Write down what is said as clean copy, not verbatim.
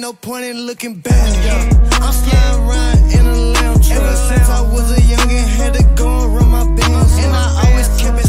no point in looking back. I'm sliding around in a lounge. Ever since I was a youngin', had to go and run my bands. And I always kept it